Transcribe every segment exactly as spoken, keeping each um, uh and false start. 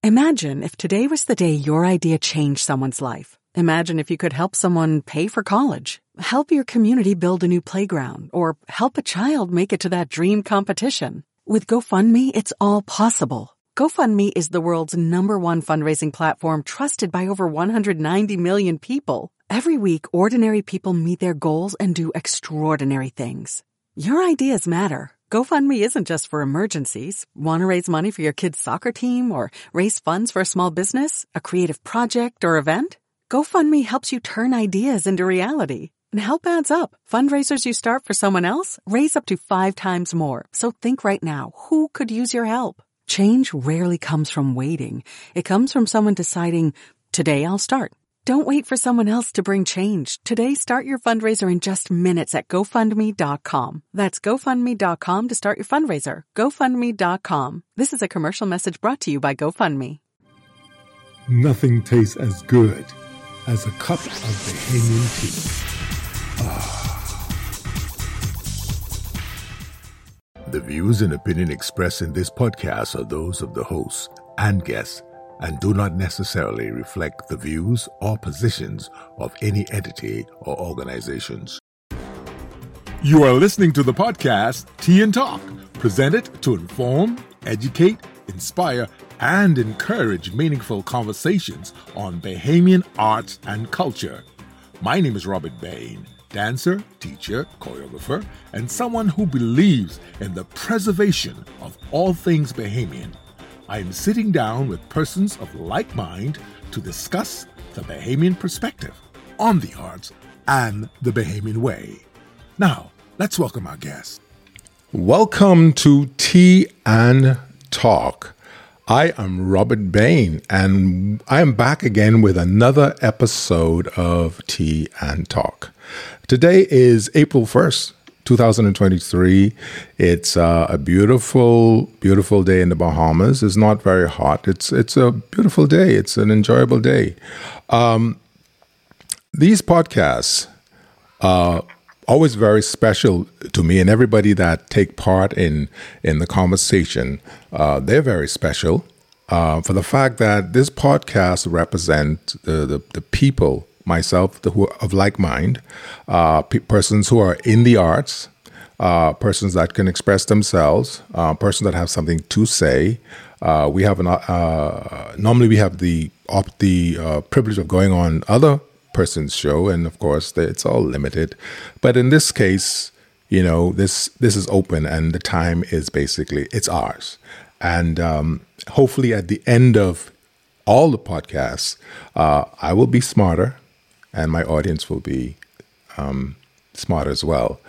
Imagine if today was the day your idea changed someone's life. Imagine if you could help someone pay for college, help your community build a new playground, or help a child make it to that dream competition. With GoFundMe, it's all possible. GoFundMe is the world's number one fundraising platform trusted by over one hundred ninety million people. Every week, ordinary people meet their goals and do extraordinary things. Your ideas matter. GoFundMe isn't just for emergencies. Want to raise money for your kid's soccer team or raise funds for a small business, a creative project, or event? GoFundMe helps you turn ideas into reality. And help adds up. Fundraisers you start for someone else raise up to five times more. So think right now, who could use your help? Change rarely comes from waiting. It comes from someone deciding, today I'll start. Don't wait for someone else to bring change. Today, start your fundraiser in just minutes at GoFundMe dot com. That's GoFundMe dot com to start your fundraiser. GoFundMe dot com. This is a commercial message brought to you by GoFundMe. Nothing tastes as good as a cup of Bahamian tea. Ah. The views and opinion expressed in this podcast are those of the host and guests and do not necessarily reflect the views or positions of any entity or organizations. You are listening to the podcast Tea and Talk, presented to inform, educate, inspire, and encourage meaningful conversations on Bahamian arts and culture. My name is Robert Bain, dancer, teacher, choreographer, and someone who believes in the preservation of all things Bahamian. I am sitting down with persons of like mind to discuss the Bahamian perspective on the arts and the Bahamian way. Now, let's welcome our guest. Welcome to Tea and Talk. I am Robert Bain, and I am back again with another episode of Tea and Talk. Today is April first, twenty twenty-three. It's uh, a beautiful, beautiful day in the Bahamas. It's not very hot. It's it's a beautiful day. It's an enjoyable day. Um, these podcasts are always very special to me, and everybody that take part in in the conversation. Uh, they're very special uh, for the fact that this podcast represent the the, the people. Myself, the, who are of like mind, uh, pe- persons who are in the arts, uh, persons that can express themselves, uh, persons that have something to say. Uh, we have an uh, normally we have the op- the uh, privilege of going on other persons' show, and of course they, it's all limited. But in this case, you know, this this is open, and the time is basically it's ours. And um, hopefully, at the end of all the podcasts, uh, I will be smarter. And my audience will be um, smart as well.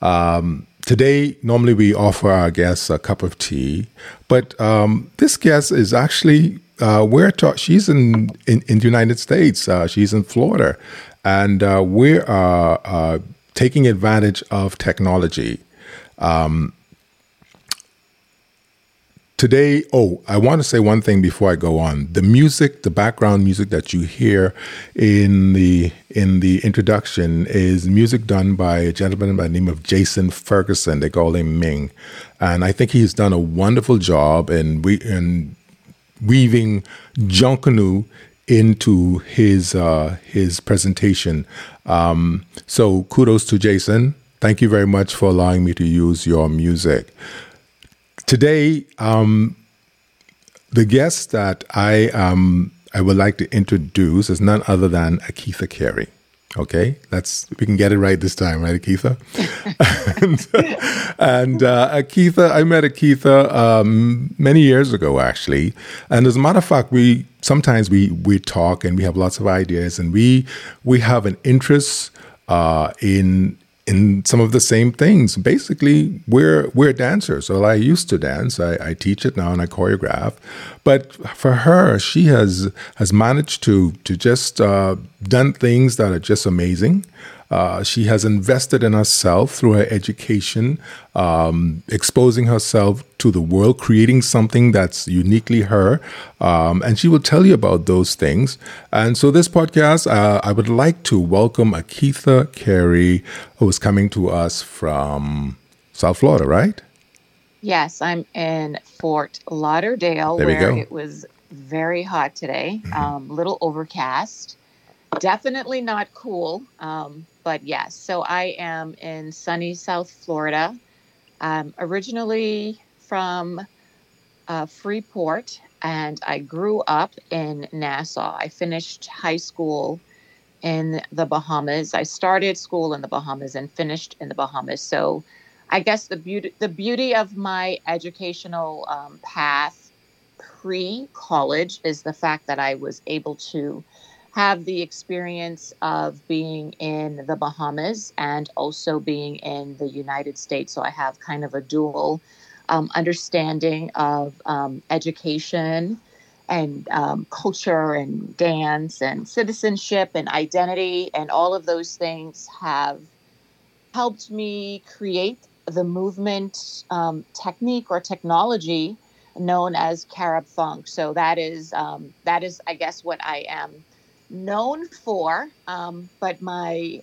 Um, today, normally we offer our guests a cup of tea, but um, this guest is actually, uh, we're ta- she's in, in, in the United States. Uh, she's in Florida. And uh, we are uh, taking advantage of technology. Um, Today, oh, I want to say one thing before I go on. The music, the background music that you hear in the in the introduction is music done by a gentleman by the name of Jason Ferguson. They call him Ming, and I think he's done a wonderful job in we in weaving Junkanoo into his uh, his presentation. Um, so kudos to Jason. Thank you very much for allowing me to use your music. Today, um, the guest that I um, I would like to introduce is none other than Akitha Carey. Okay, that's we can get it right this time, right, Akitha? and and uh, Akitha, I met Akitha um, many years ago, actually. And as a matter of fact, we sometimes we we talk and we have lots of ideas, and we we have an interest uh, in. in some of the same things. Basically, we're we're dancers. So I used to dance. I, I teach it now and I choreograph. But for her, she has has managed to to just uh, done things that are just amazing. Uh, she has invested in herself through her education, um, exposing herself to the world, creating something that's uniquely her. Um, and she will tell you about those things. And so this podcast, uh, I would like to welcome Akitha Carey, who is coming to us from South Florida, right? Yes, I'm in Fort Lauderdale, there we where go. it was very hot today, um, little overcast. Definitely not cool, um, but yes. So I am in sunny South Florida. I'm originally from uh, Freeport, and I grew up in Nassau. I finished high school in the Bahamas. I started school in the Bahamas and finished in the Bahamas. So I guess the beauty the beauty of my educational um, path pre-college is the fact that I was able to have the experience of being in the Bahamas and also being in the United States. So I have kind of a dual um, understanding of um, education and um, culture and dance and citizenship and identity, and all of those things have helped me create the movement um, technique or technology known as Carib Funk. So that is um, that is, I guess, what I am known for. Um, but my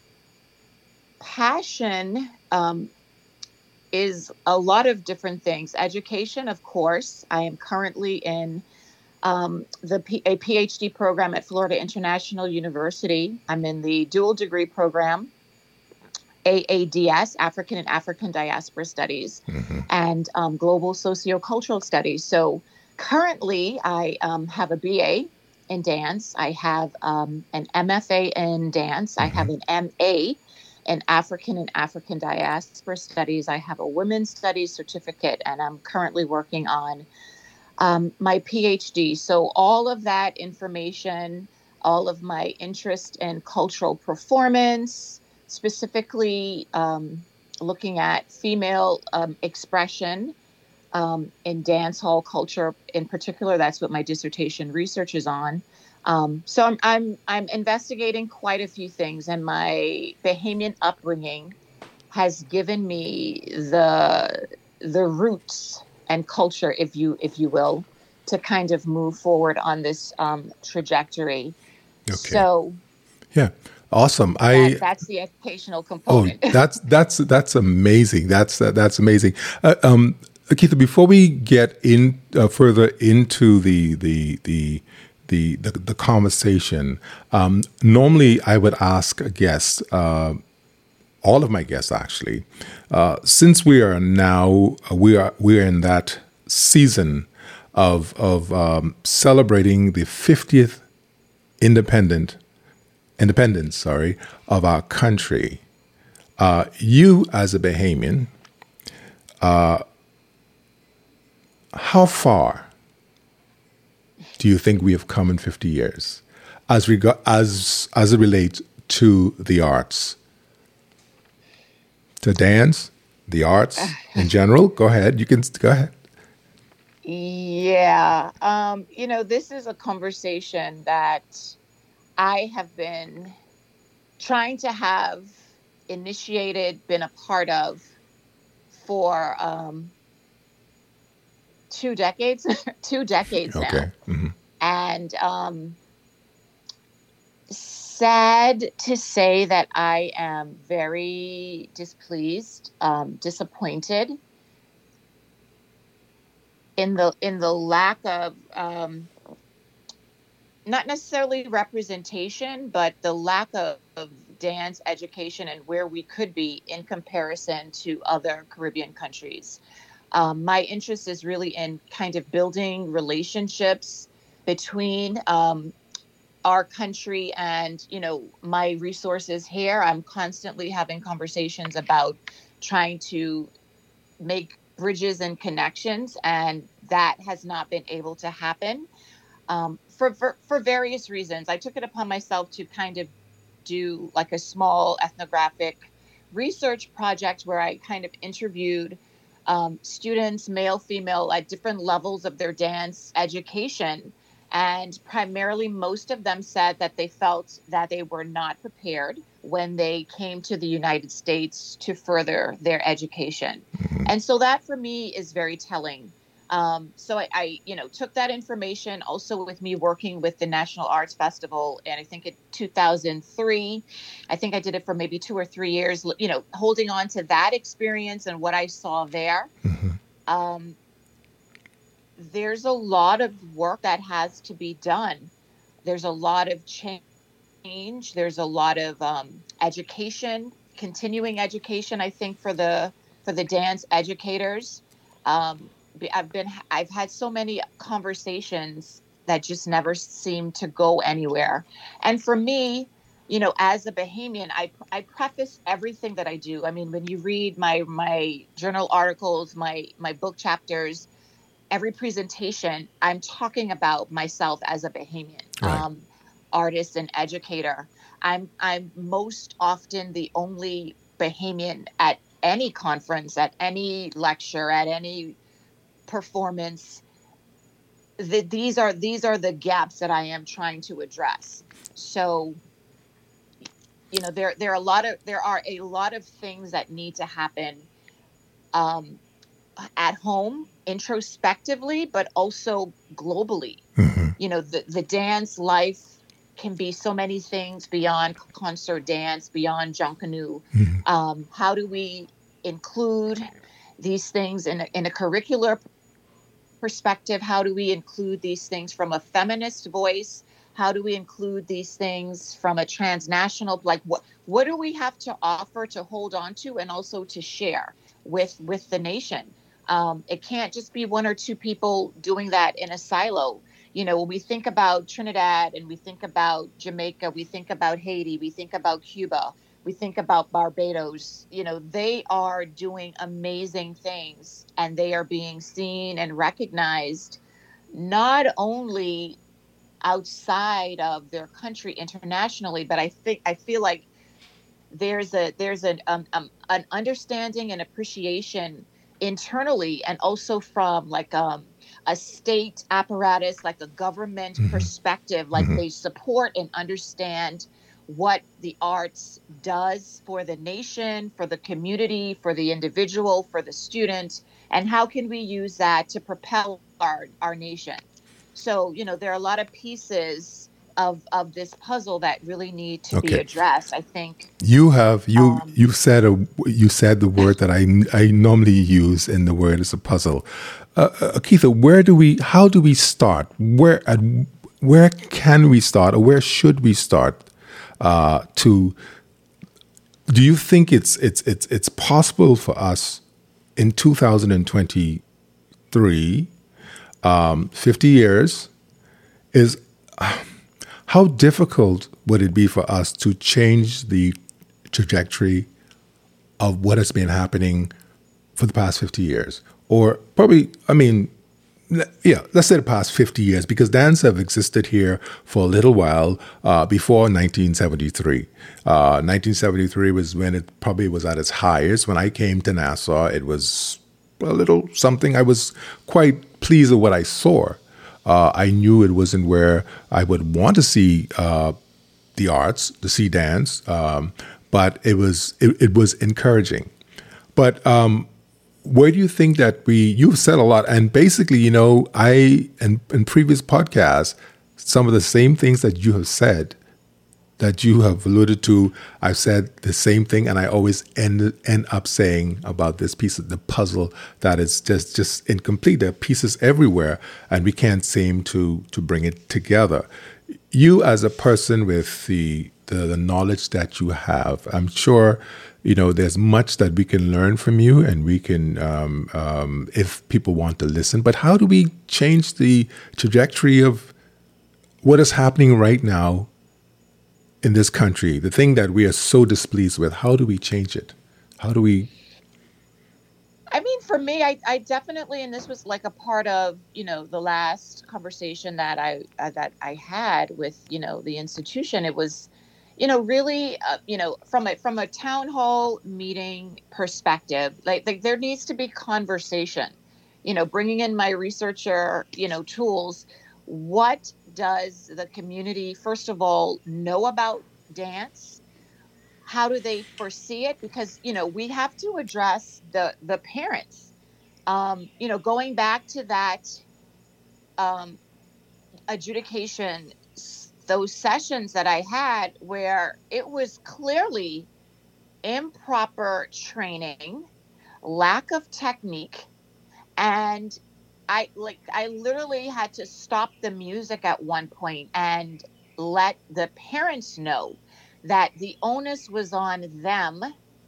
passion um, is a lot of different things. Education, of course. I am currently in um, the P- a PhD program at Florida International University. I'm in the dual degree program, A A D S, African and African Diaspora Studies, Mm-hmm. and um, Global Sociocultural Studies. So currently, I um, have a B A in dance. I have um, an M F A in dance. I have an M A in African and African Diaspora Studies. I have a Women's Studies certificate, and I'm currently working on um, my PhD. So all of that information, all of my interest in cultural performance, specifically um, looking at female um, expression um, in dance hall culture in particular. That's what my dissertation research is on. Um, so I'm, I'm I'm investigating quite a few things, and my Bahamian upbringing has given me the the roots and culture, if you if you will, to kind of move forward on this um, trajectory. Okay. So Yeah. Awesome. that I that's the educational oh, component. that's that's that's amazing. That's uh, that's amazing. Uh, um, Keitha, before we get in uh, further into the the the the the, the conversation, um, normally I would ask a guest. Uh, all of my guests actually, uh, since we are now uh, we are we are in that season of of um, celebrating the fiftieth independent independence, sorry, of our country. Uh, you as a Bahamian, uh, how far do you think we have come in fifty years, as reg- as as it relates to the arts? To dance, the arts in general. Go ahead. You can go ahead. Yeah. Um, you know, this is a conversation that I have been trying to have initiated, been a part of for um, two decades, two decades now. Okay. Mm-hmm. And um, sad to say that I am very displeased, um, disappointed in the in the lack of um, not necessarily representation, but the lack of, of dance education and where we could be in comparison to other Caribbean countries. Um, my interest is really in kind of building relationships between um, our country and, you know, my resources here. I'm constantly having conversations about trying to make bridges and connections, and that has not been able to happen um, for, for for various reasons. I took it upon myself to kind of do like a small ethnographic research project where I kind of interviewed um, students, male, female, at different levels of their dance education. And primarily, most of them said that they felt that they were not prepared when they came to the United States to further their education. And so that for me is very telling. Um, so I, I, you know, took that information also with me working with the National Arts Festival. And I think in two thousand three, I think I did it for maybe two or three years, you know, holding on to that experience and what I saw there. Mm-hmm. Um, there's a lot of work that has to be done. There's a lot of change. There's a lot of um, education, continuing education. I think for the for the dance educators, um, be- I've been I've had so many conversations that just never seem to go anywhere. And for me, you know, as a Bahamian, I I preface everything that I do. I mean, when you read my my journal articles, my my book chapters, every presentation, I'm talking about myself as a Bahamian, Right. um, artist and educator. I'm I'm most often the only Bahamian at any conference, at any lecture, at any performance. The, these are these are the gaps that I am trying to address. So, you know, there there are a lot of there are a lot of things that need to happen. Um, at home introspectively, but also globally. Hmm. You know, the, the dance life can be so many things beyond concert dance, beyond Junkanoo. Hmm. Um, how do we include these things in a, in a curricular perspective? How do we include these things from a feminist voice? How do we include these things from a transnational, like what what do we have to offer to hold on to and also to share with with the nation? Um, it can't just be one or two people doing that in a silo. You know, when we think about Trinidad and we think about Jamaica, we think about Haiti, we think about Cuba, we think about Barbados, you know, they are doing amazing things and they are being seen and recognized not only outside of their country internationally, but I think I feel like there's a there's an um, um an understanding and appreciation internally and also from like um a state apparatus, like a government Hmm. perspective, like Hmm. they support and understand what the arts does for the nation, for the community, for the individual, for the student, and how can we use that to propel our our nation. So, you know, there are a lot of pieces of of this puzzle that really need to be Okay. addressed. I think. You have you Um, you said a you said the word that I I normally use in the word is a puzzle. Uh, uh, Keitha, where do we how do we start? Where at where can we start, or where should we start? Uh, to do you think it's it's it's it's possible for us in two thousand twenty-three, um, fifty years is how difficult would it be for us to change the trajectory of what has been happening for the past fifty years? Or probably, I mean, le- yeah, let's say the past fifty years, because dance have existed here for a little while uh, before nineteen seventy-three. Uh, nineteen seventy-three was when it probably was at its highest. When I came to Nassau, it was a little something. I was quite pleased with what I saw. Uh, I knew it wasn't where I would want to see uh, the arts, to see dance, um, but it was it, it was encouraging. But um, where do you think that we? You've said a lot, and basically, you know, I in, in previous podcasts, some of the same things that you have said, that you have alluded to, I've said the same thing, and I always end end up saying about this piece of the puzzle that is just just incomplete. There are pieces everywhere, and we can't seem to to bring it together. You, as a person with the the, the knowledge that you have, I'm sure you know there's much that we can learn from you, and we can, um, um, if people want to listen. But how do we change the trajectory of what is happening right now in this country, the thing that we are so displeased with? How do we change it? How do we? I mean, for me, I, I definitely, and this was like a part of, you know, the last conversation that I uh, that I had with, you know, the institution. It was, you know, really, uh, you know, from a from a town hall meeting perspective, like, like there needs to be conversation. You know, bringing in my researcher, you know, tools. What does the community, first of all, know about dance? How do they foresee it? Because, you know, we have to address the the parents. Um, you know, going back to that um, adjudication, s- those sessions that I had where it was clearly improper training, lack of technique, and I like I literally had to stop the music at one point and let the parents know that the onus was on them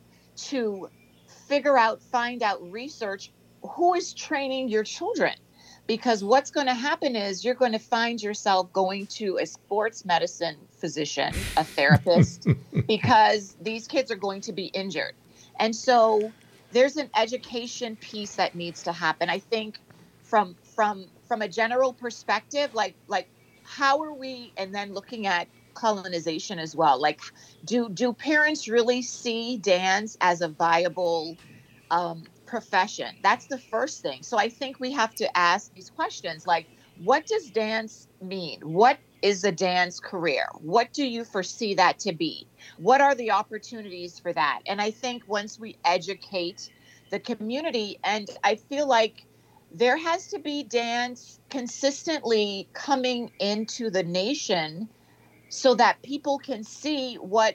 to figure out, find out, research who is training your children. Because what's going to happen is you're going to find yourself going to a sports medicine physician, a therapist, because these kids are going to be injured. And so there's an education piece that needs to happen. I think from from from a general perspective, like like how are we, and then looking at colonization as well, like do do parents really see dance as a viable um, profession? That's the first thing. So I think we have to ask these questions, like, what does dance mean? What is a dance career? What do you foresee that to be? What are the opportunities for that? And I think once we educate the community, and I feel like there has to be dance consistently coming into the nation so that people can see what.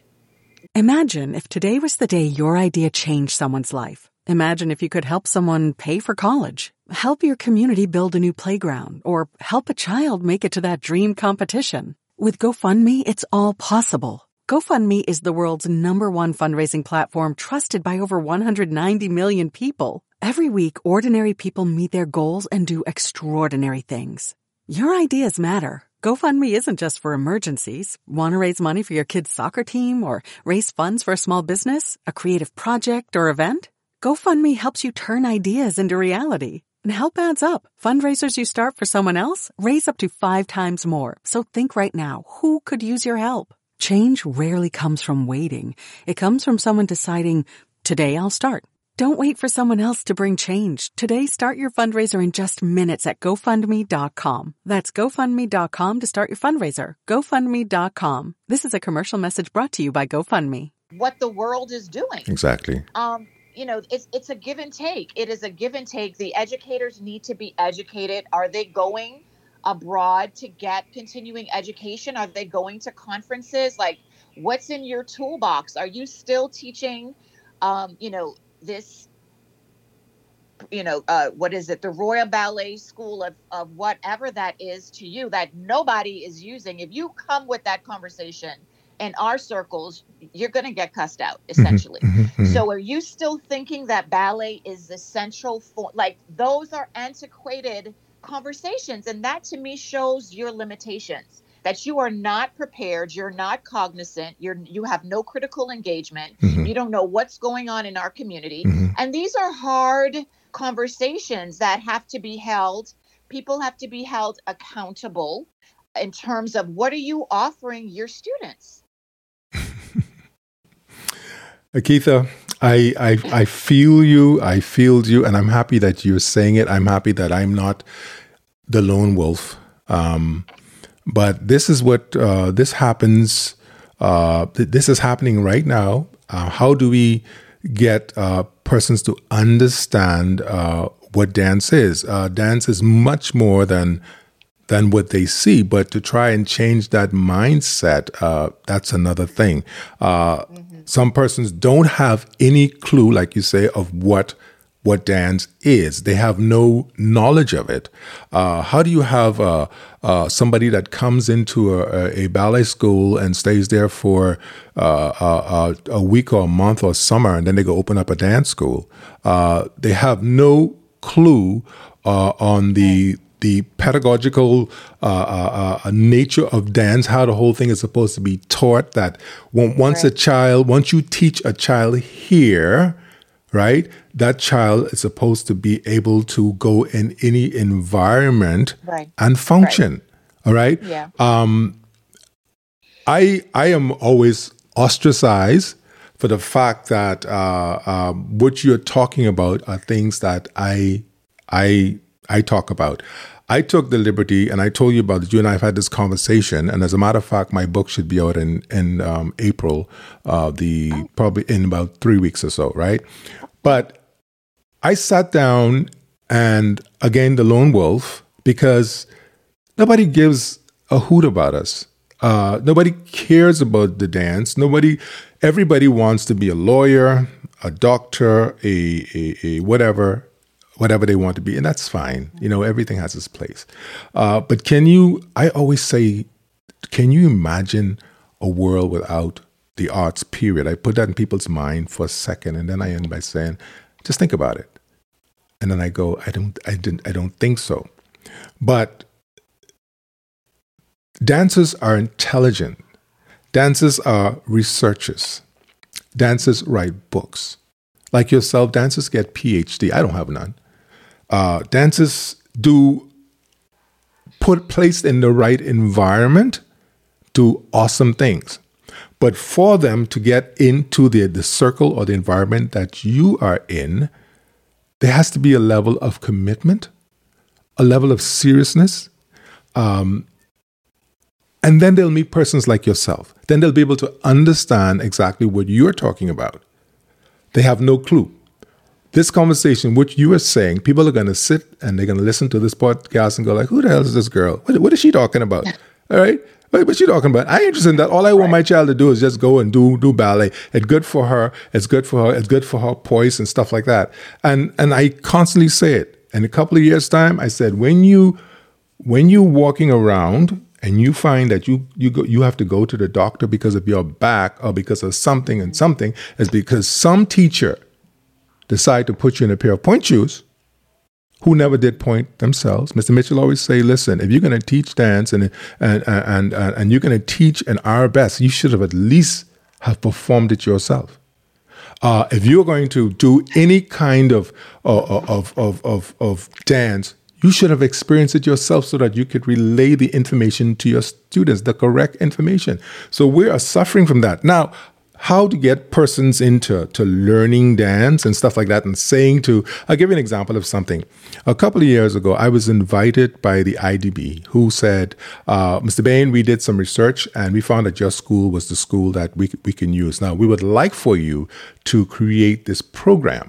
Imagine if today was the day your idea changed someone's life. Imagine if you could help someone pay for college, help your community build a new playground, or help a child make it to that dream competition. With GoFundMe, it's all possible. GoFundMe is the world's number one fundraising platform, trusted by over one hundred ninety million people. Every week, ordinary people meet their goals and do extraordinary things. Your ideas matter. GoFundMe isn't just for emergencies. Want to raise money for your kid's soccer team, or raise funds for a small business, a creative project, or event? GoFundMe helps you turn ideas into reality. And help adds up. Fundraisers you start for someone else raise up to five times more. So think right now, who could use your help? Change rarely comes from waiting. It comes from someone deciding, today I'll start. Don't wait for someone else to bring change. Today, start your fundraiser in just minutes at GoFundMe dot com. That's GoFundMe dot com to start your fundraiser. GoFundMe dot com. This is a commercial message brought to you by GoFundMe. What the world is doing. Exactly. Um, you know, it's it's a give and take. It is a give and take. The educators need to be educated. Are they going abroad to get continuing education? Are they going to conferences? Like, what's in your toolbox? Are you still teaching, um, you know, this, you know, uh, what is it? The Royal Ballet School of, of whatever that is to you that nobody is using. If you come with that conversation in our circles, you're going to get cussed out, essentially. Mm-hmm, mm-hmm. So are you still thinking that ballet is the central for, like, those are antiquated conversations. And that to me shows your limitations, that you are not prepared. You're not cognizant. You're, you have no critical engagement. Mm-hmm. You don't know what's going on in our community. Mm-hmm. And these are hard conversations that have to be held. People have to be held accountable in terms of what are you offering your students? Akitha, I, I I feel you, I feel you, and I'm happy that you're saying it. I'm happy that I'm not the lone wolf. Um, but this is what, uh, this happens, uh, th- this is happening right now. Uh, how do we get uh, persons to understand uh, what dance is? Uh, dance is much more than than what they see, but to try and change that mindset, uh, that's another thing. Uh, mm-hmm. Some persons don't have any clue, like you say, of what what dance is. They have no knowledge of it. Uh, how do you have uh, uh, somebody that comes into a, a ballet school and stays there for uh, a, a week or a month or summer, and then they go open up a dance school? Uh, they have no clue uh, on the the pedagogical uh, uh, uh, nature of dance, how the whole thing is supposed to be taught, that when, once right. a child, once you teach a child here, right, that child is supposed to be able to go in any environment right. and function, right. all right? Yeah. Um, I, I am always ostracized for the fact that uh, uh, what you're talking about are things that I, I, I talk about. I took the liberty, and I told you about it. You and I have had this conversation, and as a matter of fact, my book should be out in in um, April, uh, the probably in about three weeks or so, right? But I sat down, and again, the lone wolf, because nobody gives a hoot about us. Uh, nobody cares about the dance. Nobody, everybody wants to be a lawyer, a doctor, a a, a whatever. whatever they want to be, and that's fine. You know, everything has its place. Uh, but can you, I always say, can you imagine a world without the arts, period? I put that in people's mind for a second, and then I end by saying, just think about it. And then I go, I don't, I didn't, I don't think so. But dancers are intelligent. Dancers are researchers. Dancers write books. Like yourself, dancers get P H D. I don't have none. Uh, dancers do put placed in the right environment, do awesome things. But for them to get into the, the circle or the environment that you are in, there has to be a level of commitment, a level of seriousness. Um, and then they'll meet persons like yourself. Then they'll be able to understand exactly what you're talking about. They have no clue. This conversation, which you are saying, people are going to sit and they're going to listen to this podcast and go like, who the hell is this girl? What, what is she talking about? All right. What, what's she talking about? I ain't interested in that. All I want my child to do is just go and do do ballet. It's good for her. It's good for her. It's good for her poise and stuff like that. And and I constantly say it. In a couple of years' time, I said, when you when you're walking around and you find that you you go, you have to go to the doctor because of your back or because of something and something, is because some teacher decided to put you in a pair of point shoes who never did point themselves. Mister Mitchell always say, listen, if you're going to teach dance and and and and, and you're going to teach an arabesque, you should have at least have performed it yourself. Uh, if you're going to do any kind of of, of of of of dance, you should have experienced it yourself so that you could relay the information to your students, the correct information. So we are suffering from that. Now, how to get persons into to learning dance and stuff like that and saying to, I'll give you an example of something. A couple of years ago, I was invited by the I D B who said, uh, Mister Bain, we did some research and we found that your school was the school that we, we can use. Now, we would like for you to create this program.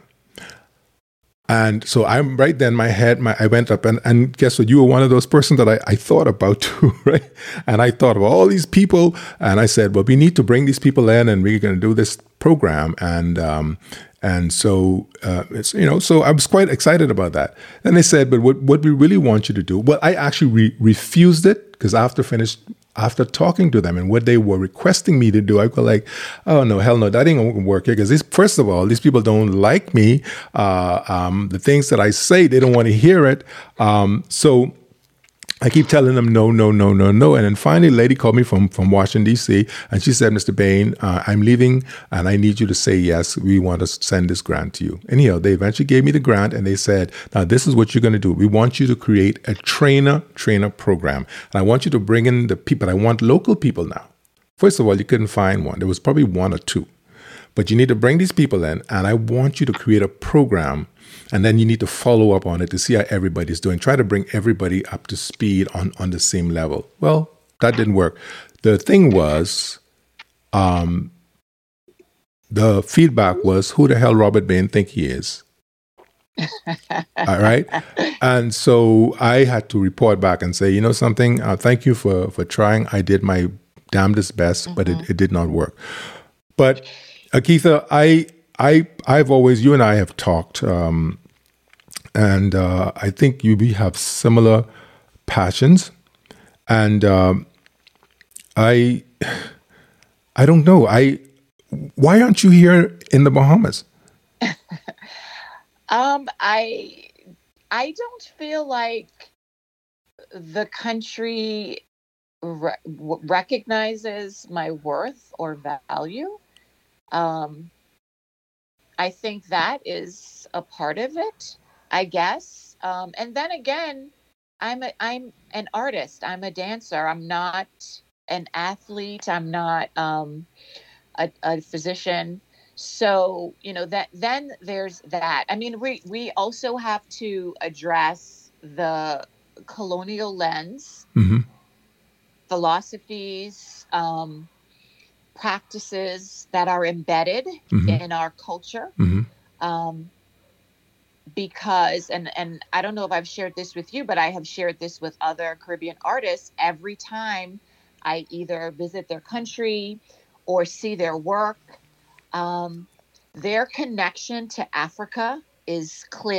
And so I'm right then, my head, my, I went up and, and guess what? You were one of those persons that I, I thought about too, right? And I thought of all these people and I said, well, we need to bring these people in and we're going to do this program. And, um, and so, uh, it's, you know, so I was quite excited about that. Then they said, but what, what we really want you to do, well, I actually re- refused it because after finished After talking to them and what they were requesting me to do, I go like, oh, no, hell no, that ain't going to work here. Because first of all, these people don't like me. Uh, um, the things that I say, they don't want to hear it. Um, so I keep telling them no, no, no, no, no. And then finally, a lady called me from, from Washington, D C, and she said, Mister Bain, uh, I'm leaving, and I need you to say yes. We want to send this grant to you. Anyhow, they eventually gave me the grant, and they said, now, this is what you're going to do. We want you to create a trainer-trainer program. And I want you to bring in the people. I want local people now. First of all, you couldn't find one. There was probably one or two. But you need to bring these people in, and I want you to create a program. And then you need to follow up on it to see how everybody's doing. Try to bring everybody up to speed on, on the same level. Well, that didn't work. The thing was, um, the feedback was, who the hell Robert Bain think he is? All right. And so I had to report back and say, you know something, uh, thank you for, for trying. I did my damnedest best, mm-hmm. but it, it did not work. But Akitha, I... I, I've always, you and I have talked, um, and uh, I think you we have similar passions, and um, I, I don't know. I, why aren't you here in the Bahamas? um, I, I don't feel like the country re- recognizes my worth or value. Um. I think that is a part of it, I guess. Um, and then again, I'm a, I'm an artist. I'm a dancer. I'm not an athlete. I'm not um, a, a physician. So, you know, that then there's that. I mean, we, we also have to address the colonial lens, mm-hmm. philosophies, um, practices that are embedded mm-hmm. in our culture. Mm-hmm. Um, because, and, and I don't know if I've shared this with you, but I have shared this with other Caribbean artists. Every time I either visit their country or see their work, um, their connection to Africa is clear.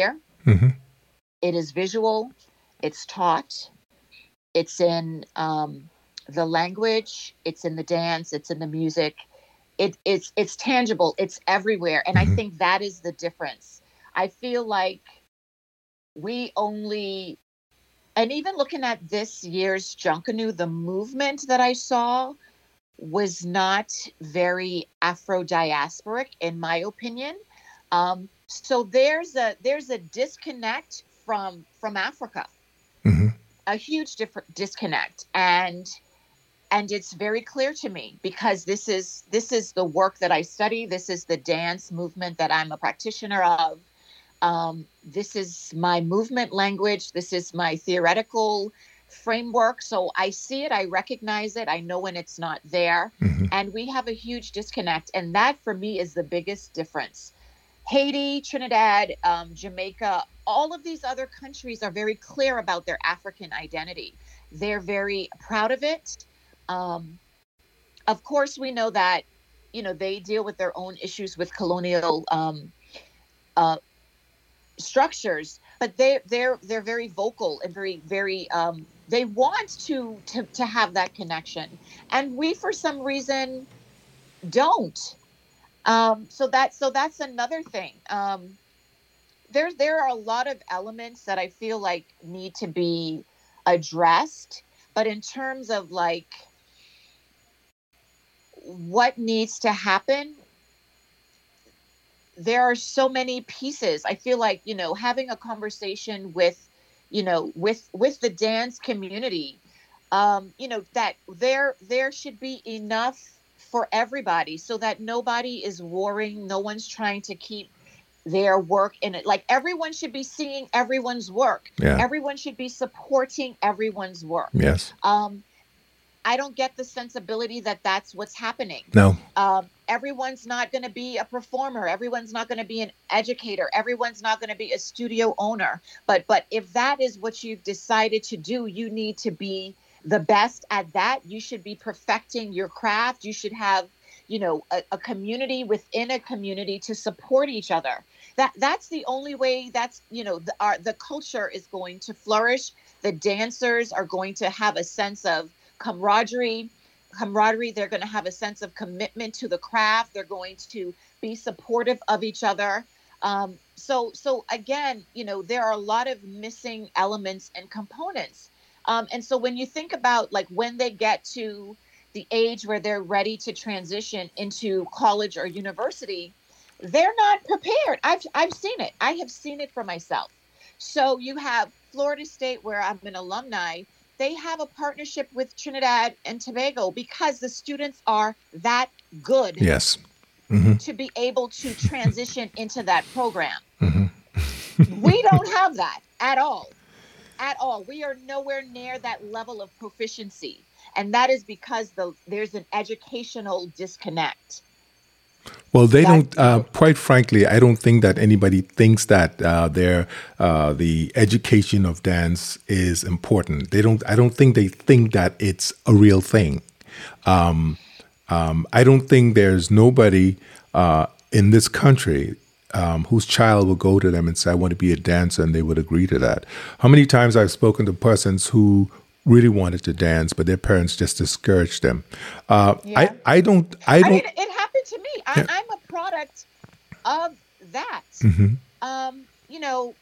Mm-hmm. It is visual. It's taught. It's in um, the language. It's in the dance. It's in the music. It, it's it's tangible. It's everywhere, and I Mm-hmm. think that is the difference. I feel like we only, and even looking at this year's Junkanoo, the movement that I saw was not very Afro-diasporic, in my opinion. Um, so there's a there's a disconnect from from Africa, Mm-hmm. a huge different disconnect, and and it's very clear to me because this is this is the work that I study. This is the dance movement that I'm a practitioner of. Um, this is my movement language. This is my theoretical framework. So I see it, I recognize it, I know when it's not there. Mm-hmm. And we have a huge disconnect. And that for me is the biggest difference. Haiti, Trinidad, um, Jamaica, all of these other countries are very clear about their African identity. They're very proud of it. Um, of course, we know that, you know, they deal with their own issues with colonial um, uh, structures, but they they're they're very vocal and very very um they want to to to have that connection, and we for some reason don't. Um so that so that's another thing. Um there there are a lot of elements that I feel like need to be addressed, but in terms of like what needs to happen, there are so many pieces. I feel like, you know, having a conversation with, you know, with with the dance community, um, you know, that there there should be enough for everybody so that nobody is warring, no one's trying to keep their work in it. Like everyone should be seeing everyone's work. Yeah. Everyone should be supporting everyone's work. Yes. Um, I don't get the sensibility that that's what's happening. No. Um, everyone's not going to be a performer. Everyone's not going to be an educator. Everyone's not going to be a studio owner. But but if that is what you've decided to do, you need to be the best at that. You should be perfecting your craft. You should have, you know, a, a community within a community to support each other. That that's the only way. That's, you know, the, our, the culture is going to flourish. The dancers are going to have a sense of camaraderie camaraderie they're going to have a sense of commitment to the craft. They're going to be supportive of each other. Um, so so again, you know, there are a lot of missing elements and components. Um, and so when you think about like when they get to the age where they're ready to transition into college or university, they're not prepared. I've I've seen it. I have seen it for myself. So you have Florida State, where I'm an alumni. They have a partnership with Trinidad and Tobago because the students are that good. Yes. Mm-hmm. To be able to transition into that program. Mm-hmm. We don't have that at all. At all. We are nowhere near that level of proficiency. And that is because the there's an educational disconnect. Well, they That- don't. Uh, quite frankly, I don't think that anybody thinks that uh, their uh, the education of dance is important. They don't. I don't think they think that it's a real thing. Um, um, I don't think there's nobody uh, in this country um, whose child will go to them and say, "I want to be a dancer," and they would agree to that. How many times I've spoken to persons who really wanted to dance, but their parents just discouraged them. Uh, Yeah. I, I don't. I I don't. mean, it happened to me. I, Yeah. I'm a product of that. Mhm. Um, you know,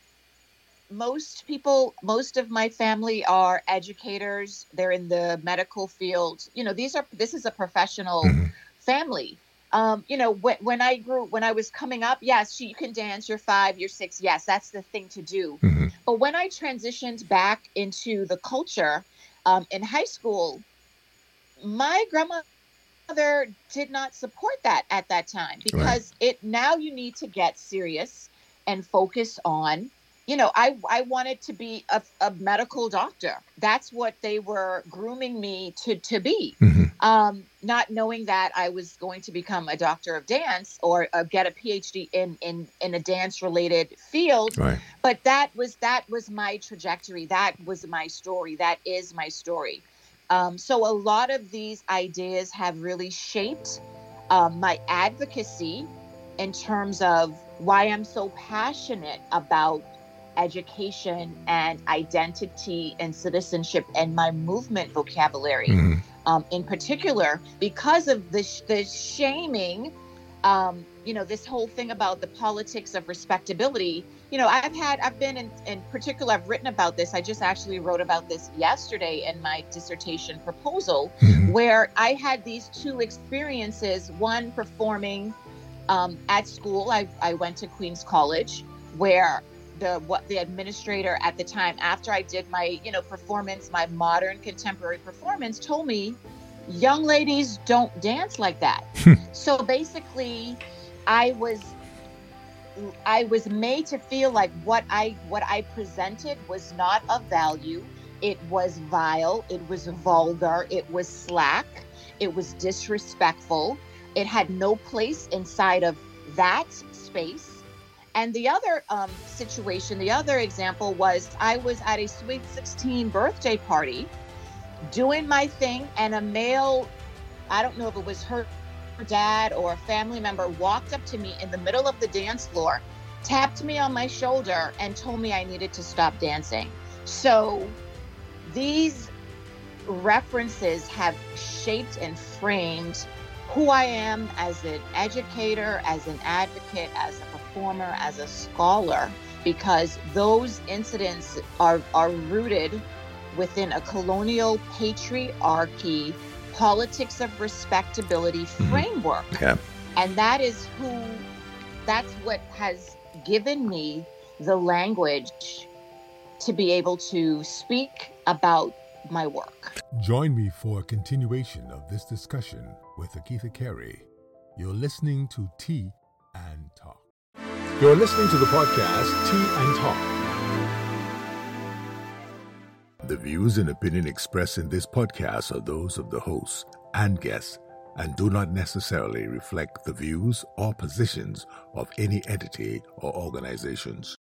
most people, most of my family are educators. They're in the medical field. You know, these are this is a professional Mhm. family. Um, you know, when, when I grew, when I was coming up, yes, you can dance. You're five, you're six. Yes, that's the thing to do. Mhm. But when I transitioned back into the culture um, in high school, my grandmother did not support that at that time because it now you need to get serious and focus on, you know, I, I wanted to be a, a medical doctor. That's what they were grooming me to, to be. Mhm. Um, not knowing that I was going to become a doctor of dance or uh, get a P H D in, in, in a dance related field. Right. But that was, that was my trajectory. That was my story. That is my story. Um, so a lot of these ideas have really shaped um, my advocacy in terms of why I'm so passionate about education and identity and citizenship and my movement vocabulary, Mm-hmm. um, in particular, because of the, sh- the shaming, um, you know, this whole thing about the politics of respectability. You know, I've had, I've been in, in particular, I've written about this. I just actually wrote about this yesterday in my dissertation proposal, Mm-hmm. where I had these two experiences, one performing um, at school. I, I went to Queens College, where the what the administrator at the time, after I did my, you know, performance, my modern contemporary performance, told me, young ladies don't dance like that. So basically, I was I was made to feel like what I what I presented was not of value. It was vile. It was vulgar. It was slack. It was disrespectful. It had no place inside of that space. And the other um, situation, the other example was I was at a Sweet sixteen birthday party doing my thing, and a male, I don't know if it was her dad or a family member, walked up to me in the middle of the dance floor, tapped me on my shoulder, and told me I needed to stop dancing. So these references have shaped and framed who I am as an educator, as an advocate, as a performer, as a scholar, because those incidents are, are rooted within a colonial patriarchy, politics of respectability framework. Yeah. And that is who, that's what has given me the language to be able to speak about my work. Join me for a continuation of this discussion with Akitha Carey. You're listening to Tea and Talk. You're listening to the podcast Tea and Talk. The views and opinion expressed in this podcast are those of the hosts and guests and do not necessarily reflect the views or positions of any entity or organizations.